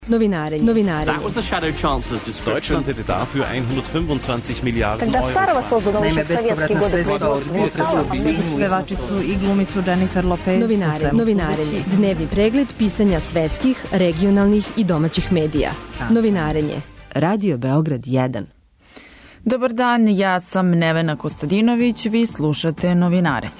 Novinarenje. That was the Shadow Chancellor's description. Deutschland hätte dafür 125 Miliarden Когда Euro. Старого создано еще в советские годы Pevačicu i glumicu Jennifer Lopez. Novinarenje. Dnevni pregled pisanja svetskih, regionalnih i domaćih medija. Novinarenje. Radio Beograd 1. Dobar dan, ja sam Nevena Kostadinović, vi slušate Novinarenje.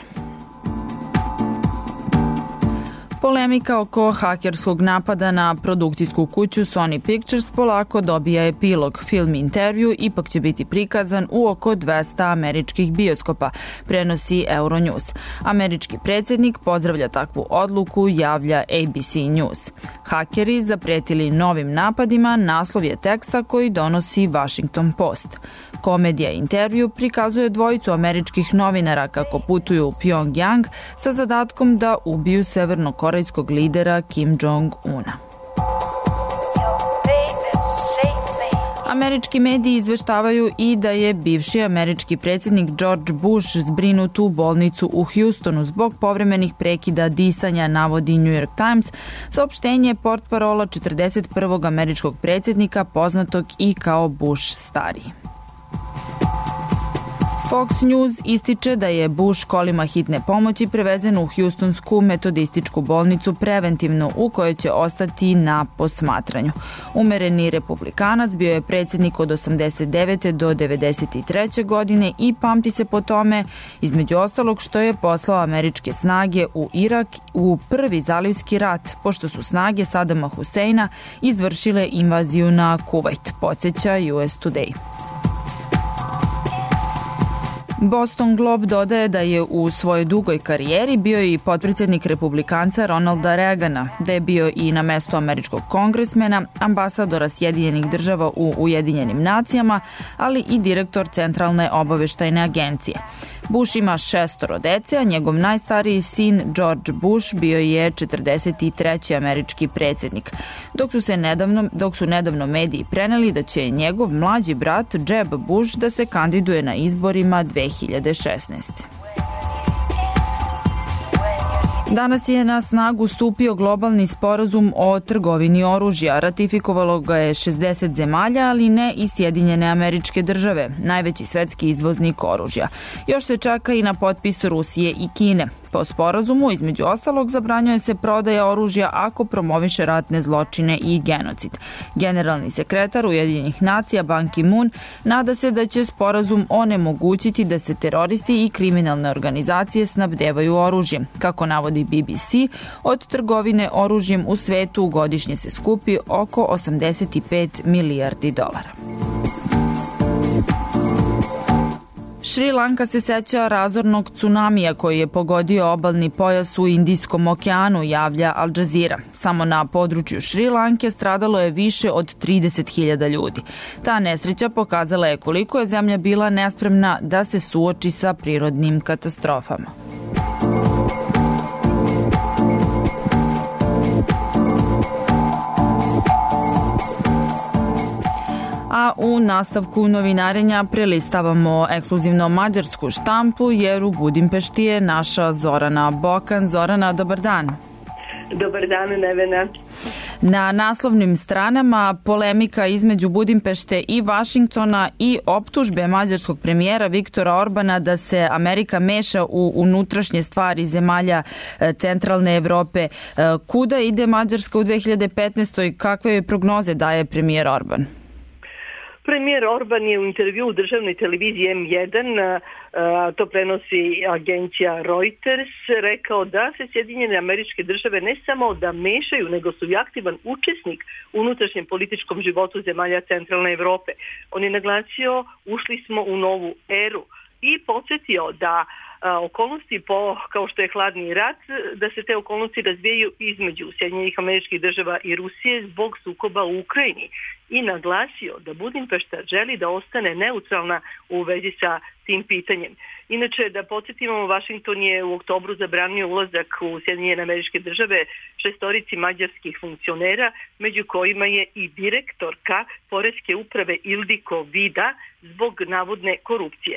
Polemika oko hakerskog napada na produkcijsku kuću Sony Pictures polako dobija epilog. Film Intervju ipak će biti prikazan u oko 200 američkih bioskopa, prenosi Euronews. Američki predsjednik pozdravlja takvu odluku, javlja ABC News. Hakeri zapretili novim napadima, naslov je teksta koji donosi Washington Post. Komedija Intervju prikazuje dvojicu američkih novinara kako putuju u Pyongyang sa zadatkom da ubiju severnokorejskog lidera Kim Jong-una. Američki mediji izveštavaju i da je bivši američki predsjednik George Bush zbrinut u bolnicu u Houstonu zbog povremenih prekida disanja, navodi New York Times, saopštenje portparola 41. američkog predsjednika poznatog i kao Bush stariji. Fox News ističe da je Bush kolima hitne pomoći prevezen u Houstonsku metodističku bolnicu preventivno u kojoj će ostati na posmatranju. Umereni republikanac bio je predsjednik od 89. do 93. godine i pamti se po tome, između ostalog, što je poslao američke snage u Irak u prvi zalivski rat, pošto su snage Sadama Huseina izvršile invaziju na Kuvajt, podsjeća US Today. Boston Globe dodaje da je u svojoj dugoj karijeri bio i potpredsjednik republikanca Ronalda Reagana, da je bio i na mestu američkog kongresmena, ambasadora Sjedinjenih država u Ujedinjenim nacijama, ali i direktor Centralne obaveštajne agencije. Bush ima 6 dece, a njegov najstariji sin George Bush bio je 43. američki predsjednik, dok su nedavno mediji preneli da će njegov mlađi brat Jeb Bush da se kandiduje na izborima 2016. Danas je na snagu stupio globalni sporazum o trgovini oružja. Ratifikovalo ga je 60 zemalja, ali ne i Sjedinjene Američke Države, najveći svetski izvoznik oružja. Još se čeka i na potpis Rusije i Kine. Po sporazumu, između ostalog, zabranjuje se prodaja oružja ako promoviše ratne zločine i genocid. Generalni sekretar Ujedinjenih nacija Ban Ki-moon nada se da će sporazum onemogućiti da se teroristi i kriminalne organizacije snabdevaju oružjem. Kako navodi BBC, od trgovine oružjem u svetu godišnje se skupi oko 85 milijardi dolara. Šri Lanka se seća razornog tsunamija koji je pogodio obalni pojas u Indijskom okeanu, javlja Al Jazeera. Samo na području Šri Lanke stradalo je više od 30.000 ljudi. Ta nesreća pokazala je koliko je zemlja bila nespremna da se suoči sa prirodnim katastrofama. A u nastavku novinarenja prelistavamo ekskluzivno mađarsku štampu jer u Budimpešti je naša Zorana Bokan. Zorana, dobar dan. Dobar dan, Nevena. Na naslovnim stranama polemika između Budimpešte i Vašingtona i optužbe mađarskog premijera Viktora Orbana da se Amerika meša u unutrašnje stvari zemalja centralne Evrope. Kuda ide Mađarska u 2015. Kakve joj prognoze daje premijer Orban? Premijer Orban je u intervju u državnoj televiziji M1, to prenosi agencija Reuters, rekao da se Sjedinjene Američke Države ne samo da mešaju, nego su i aktivan učesnik u unutrašnjem političkom životu zemalja centralne Evrope. On je naglasio, ušli smo u novu eru i podsjetio da okolnosti kao što je hladni rat, da se te okolnosti razvijaju između Sjedinjenih Američkih Država i Rusije zbog sukoba u Ukrajini i naglasio da Budimpešta želi da ostane neutralna u vezi sa tim pitanjem. Inače, da podsjetimo, Vašington je u oktobru zabranio ulazak u Sjedinjene Američke Države 6 mađarskih funkcionera, među kojima je i direktorka Poreske uprave Ildiko Vida zbog navodne korupcije.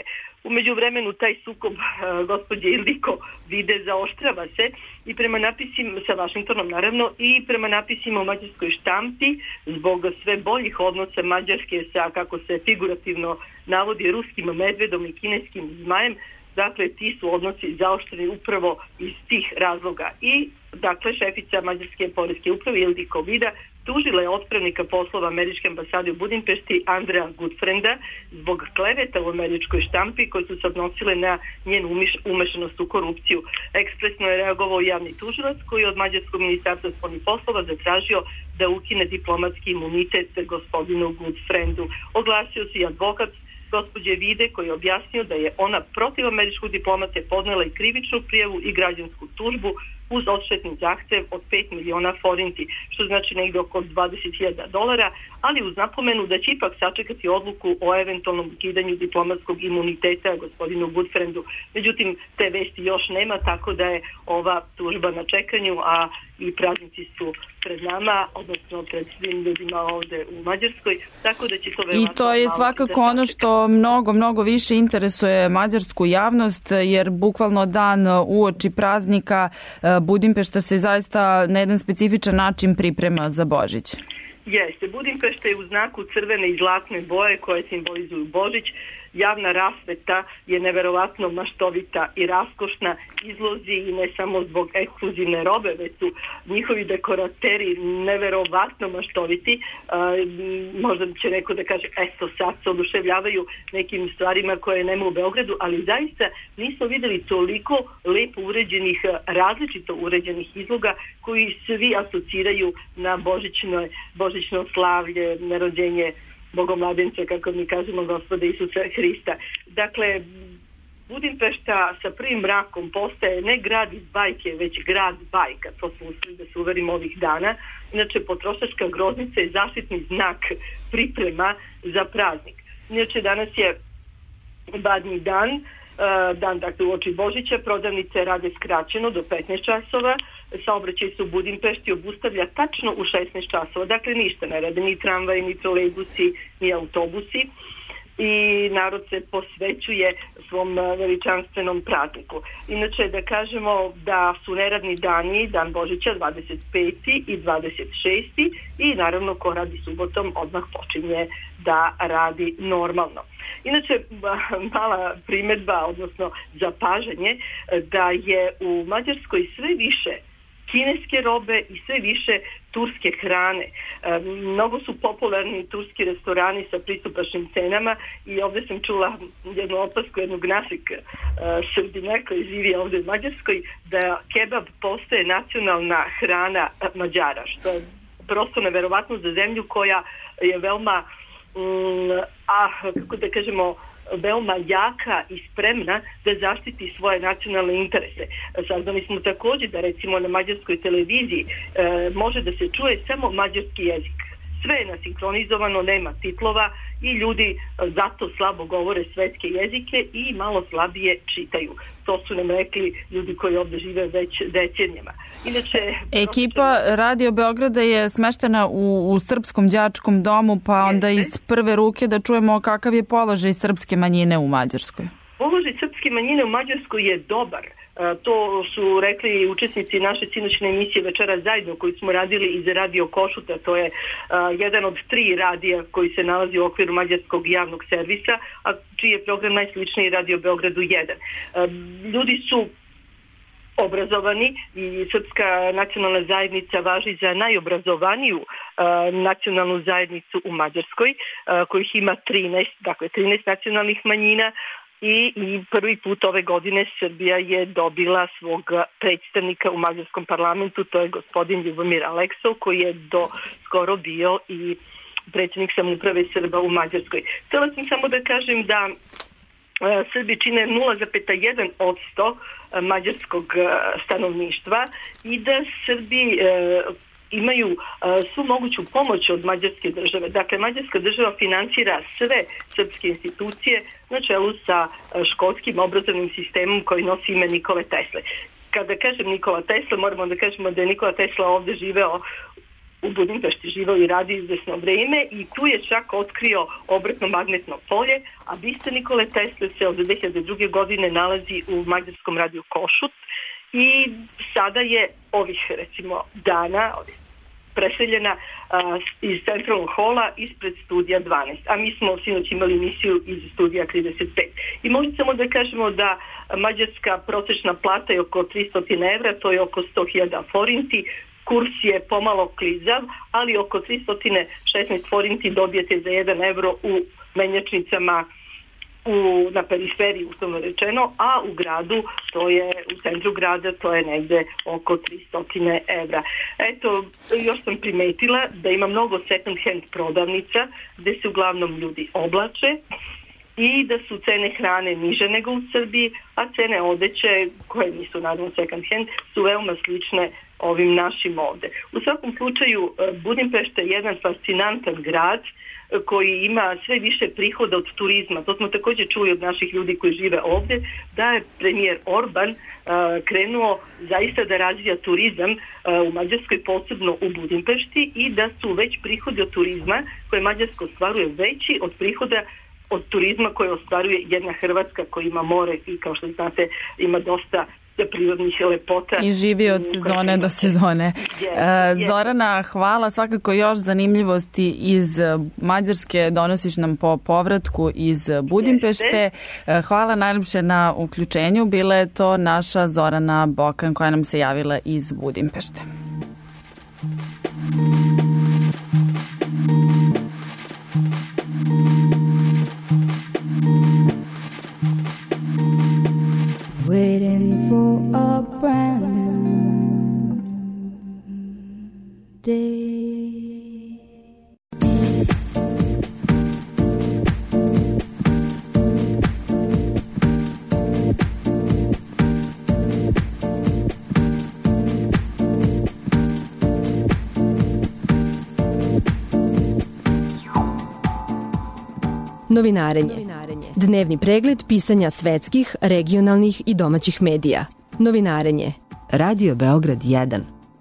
U međuvremenu taj sukob gospođe Ildiko Vide zaoštrava se i prema napisima sa Vašingtonom naravno i prema napisima u mađarskoj štampi zbog sve boljih odnosa Mađarske sa, kako se figurativno navodi, ruskim medvedom i kineskim zmajem. Dakle, ti su odnosi zaoštreni upravo iz tih razloga. I, dakle, šefica Mađarske poreske uprave Ildiko Vida tužila je otpravnika poslova američke ambasade u Budimpešti Andreja Gutfrenda zbog kleveta u američkoj štampi koje su se odnosile na njenu umešanost u korupciju. Ekspresno je reagovao javni tužilac koji je od Mađarskog ministarstva spoljnih poslova zatražio da ukine diplomatski imunitet gospodinu Gutfrendu. Oglasio se i advokat gospođe Vide koji je objasnio da je ona protiv američkog diplomate podnela i krivičnu prijavu i građansku tužbu uz odštetni zahtev od 5 miliona forinti, što znači negdje oko $20.000, ali uz napomenu da će ipak sačekati odluku o eventualnom ukidanju diplomatskog imuniteta gospodinu Gutfrendu. Međutim, te vesti još nema, tako da je ova tužba na čekanju, a i praznici su pred nama, odnosno pred svim ljudima ovde u Mađarskoj, tako da će to veoma... I to je svakako ono što mnogo više interesuje mađarsku javnost, jer bukvalno dan uoči praznika Budimpešta se zaista na jedan specifičan način priprema za Božić. Jeste, Budimpešta je u znaku crvene i zlatne boje koje simbolizuju Božić. Javna rasveta je neverovatno maštovita i raskošna, izlozi i ne samo zbog ekskluzivne robe, već su njihovi dekorateri neverovatno maštoviti. Možda će neko da kaže, eto sad se oduševljavaju nekim stvarima koje nema u Beogradu, ali zaista nismo videli toliko lepo uređenih, različito uređenih izloga koji svi asociraju na božićno slavlje, na rođenje Bogomladenca, kako mi kažemo, Gospoda Isusa Hrista. Dakle, Budimpešta sa prvim mrakom postaje ne grad iz bajke, već grad bajka. To smo uspeli da se uverimo ovih dana. Inače, potrošačka groznica je zaštitni znak priprema za praznik. Inače, danas je badnji dan, dakle uoči Božića, prodavnice rade skraćeno do 15 časova, saobraćaj se u Budimpešti obustavlja tačno u 16 časova, dakle ništa ne rade, ni tramvaj, ni trolejbusi, ni autobusi i narod se posvećuje svom veličanstvenom prazniku. Inače da kažemo da su neradni dani, dan Božića 25. i 26. i naravno ko radi subotom odmah počinje da radi normalno. Inače, mala primjedba, odnosno zapažanje, da je u Mađarskoj sve više kineske robe i sve više turske hrane. Mnogo su popularni turski restorani sa pristupačnim cenama i ovdje sam čula jednu opasku jednog našeg Srbina koji živi ovdje u Mađarskoj, da kebab postaje nacionalna hrana Mađara, što je prosto neverovatno za zemlju koja je veoma kako da kažemo, veoma jaka i spremna da zaštiti svoje nacionalne interese. Saznali smo također da recimo na mađarskoj televiziji može da se čuje samo mađarski jezik. Sve je nasinkronizovano, nema titlova i ljudi zato slabo govore svetske jezike i malo slabije čitaju. To su nam rekli ljudi koji ovdje žive već decenijama. Inače, ekipa Radio Beograda je smeštena u Srpskom đačkom domu, pa onda iz prve ruke da čujemo kakav je položaj srpske manjine u Mađarskoj. Položaj srpske manjine u Mađarskoj je dobar. To su rekli učesnici naše sinoćne emisije Večera zajedno koju smo radili iz Radio Košuta. To je jedan od 3 radija koji se nalazi u okviru mađarskog javnog servisa, a čiji je program najsličniji Radio Beogradu 1. Ljudi su obrazovani i srpska nacionalna zajednica važi za najobrazovaniju nacionalnu zajednicu u Mađarskoj, kojih ima 13, dakle 13 nacionalnih manjina. I prvi put ove godine Srbija je dobila svog predstavnika u mađarskom parlamentu, to je gospodin Ljubomir Aleksov, koji je do skoro bio i predsjednik samouprave Srba u Mađarskoj. Htjela sam samo da kažem da Srbi čine 0,1% mađarskog stanovništva i da Srbi imaju svu moguću pomoć od mađarske države. Dakle, mađarska država finansira sve srpske institucije na čelu sa školskim obrazovnim sistemom koji nosi ime Nikole Tesle. Kada kažem Nikola Tesla, moramo da kažemo da je Nikola Tesla ovdje živeo u Budimpešti živao i radio izvesno vreme i tu je čak otkrio obratno magnetno polje, a bista Nikole Tesle se od 2002. godine nalazi u mađarskom radiju Košut i sada je ovih recimo dana preseljena iz centralnog hola ispred studija 12, a mi smo sinoć imali emisiju iz studija 35. I možda samo da kažemo da mađarska prosečna plata je oko 300 evra, to je oko 100.000 forinti, kurs je pomalo klizav, ali oko 316 forinti dobijete za 1 evro u menjačnicama na periferiji, uslovno rečeno, a u gradu, to je u centru grada, to je negde oko 300 evra. Eto, još sam primetila da ima mnogo second hand prodavnica gde se uglavnom ljudi oblače i da su cene hrane niže nego u Srbiji, a cene odeće, koje nisu naravno second hand, su veoma slične ovim našim ovde. U svakom slučaju, Budimpešta je jedan fascinantan grad koji ima sve više prihoda od turizma. To smo također čuli od naših ljudi koji žive ovde, da je premijer Orban krenuo zaista da razvija turizam u Mađarskoj, posebno u Budimpešti, i da su već prihodi od turizma koje Mađarska ostvaruje veći od prihoda od turizma koje ostvaruje jedna Hrvatska koja ima more i, kao što znate, ima dosta prirodnih lepota. I živi od sezone do sezone. Zorana, hvala. Svakako još zanimljivosti iz Mađarske donosiš nam po povratku iz Budimpešte. Hvala najljepše na uključenju. Bila je to naša Zorana Bokan koja nam se javila iz Budimpešte. Waiting for a brand new day. Novinarenje. Dnevni pregled pisanja svetskih, regionalnih i domaćih medija. Novinarenje. Radio Beograd 1.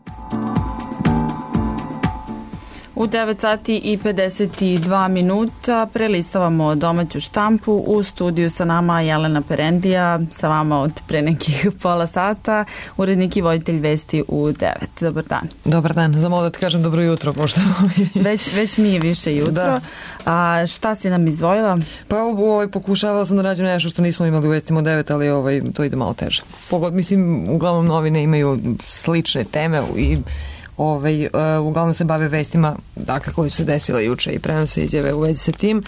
U 9 sati i 52 minuta prelistavamo domaću štampu. U studiju sa nama Jelena Perendija, sa vama od pre nekih pola sata, urednik i voditelj vesti u 9. Dobar dan. Dobar dan, zamolila da ti kažem dobro jutro, pošto već nije više jutro. Da. A šta si nam izdvojila? Pa pokušavala sam da nađem nešto što nismo imali u vestima od 9, ali to ide malo teže. Mislim, uglavnom novine imaju slične teme i uglavnom se bave vestima, dakle, koji su se desile juče i prenose izjave u vezi sa tim.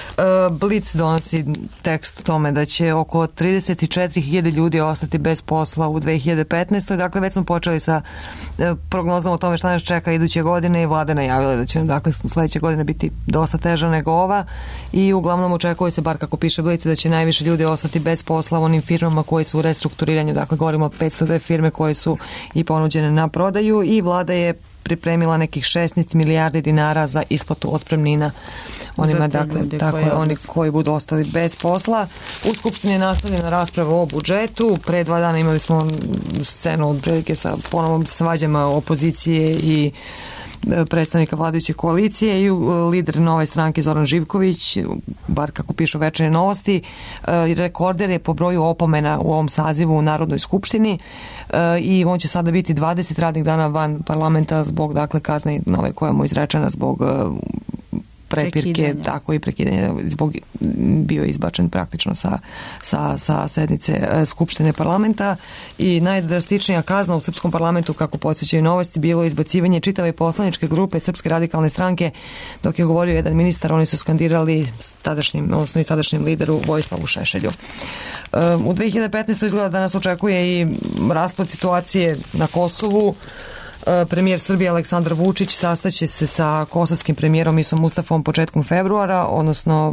Blic donosi tekst o tome da će oko 34.000 ljudi ostati bez posla u 2015. Dakle, već smo počeli sa prognozom o tome šta nas čeka iduće godine i vlada najavila da će, dakle, sledeće godine biti dosta teža nego ova i uglavnom očekuje se, bar kako piše Blic, da će najviše ljudi ostati bez posla u onim firmama koji su u restrukturiranju. Dakle, govorimo o 502 firme koje su i ponuđene na prodaju i vlada je pripremila nekih 16 milijardi dinara za isplatu otpremnina onima, dakle, tako je, oni koji budu ostali bez posla. U Skupštini je nastavljena rasprava o budžetu. Pre 2 dana imali smo scenu od prilike sa ponovom svađama opozicije i predstavnika vladajuće koalicije i lider Nove stranke Zoran Živković, bar kako pišu Večernje novosti, rekorder je po broju opomena u ovom sazivu u Narodnoj skupštini i on će sada biti 20 radnih dana van parlamenta zbog, dakle, kazne nove koja mu je izrečena zbog prepirke, tako i prekidanje, zbog bio izbačen praktično sa sednice Skupštine parlamenta i najdrastičnija kazna u srpskom parlamentu, kako podsjećaju novosti, bilo izbacivanje čitave poslaničke grupe Srpske radikalne stranke. Dok je govorio jedan ministar, oni su skandirali i sadašnjem lideru Vojislavu Šešelju. U 2015. izgleda da nas očekuje i raspad situacije na Kosovu. Premijer Srbije Aleksandar Vučić sastaće se sa kosovskim premijerom Isom Mustafom početkom februara, odnosno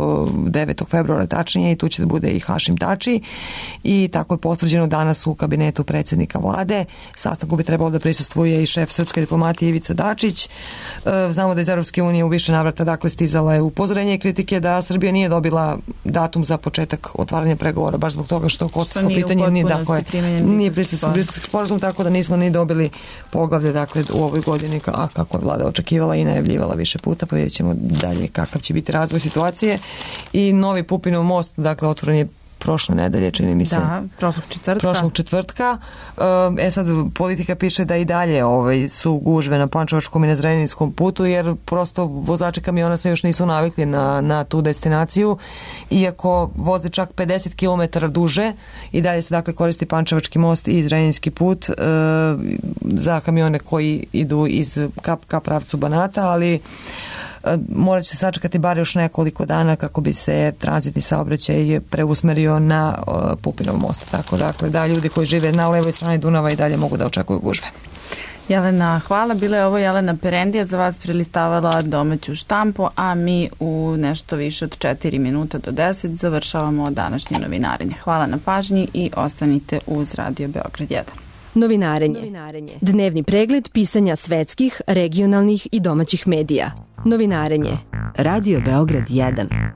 9. februara tačnije, i tu će da bude i Hašim Tači i tako je potvrđeno danas u kabinetu predsjednika vlade. Sastanku bi trebalo da prisustvuje i šef srpske diplomatije Ivica Dačić. Znamo da iz Europske unije u više navrata, dakle, stizala je upozorenje i kritike da Srbija nije dobila datum za početak otvaranja pregovora, baš zbog toga što kosovsko pitanje nije briselski sporazum, tako da nismo ni dobili poglavlje, dakle, u ovoj godini, kako je vlada očekivala i najavljivala više puta, pa vidjet ćemo dalje kakav će biti razvoj situacije. I novi Pupinov most, dakle, otvoren je prošle nedelje, čini mi se. Da, prošlog četvrtka. Sad politika piše da i dalje su gužve na Pančevačkom i na Zrenjaninskom putu, jer prosto vozači kamiona se još nisu navikli na tu destinaciju, iako voze čak 50 km duže i dalje se dakle koristi Pančevački most i Zrenjaninski put za kamione koji idu iz ka pravcu Banata, ali morat će se sačekati bar još nekoliko dana kako bi se tranzitni saobraćaj preusmerio na Pupinov most. Tako dakle, da ljudi koji žive na levoj strani Dunava i dalje mogu da očekuju gužve. Jelena, hvala. Bila je ovo Jelena Perendija za vas prelistavala domaću štampu, a mi u nešto više od 4 minuta do 10 završavamo današnje novinarenje. Hvala na pažnji i ostanite uz Radio Beograd 1. Novinarenje. Dnevni pregled pisanja svetskih, regionalnih i domaćih medija. Novinarenje. Radio Beograd 1.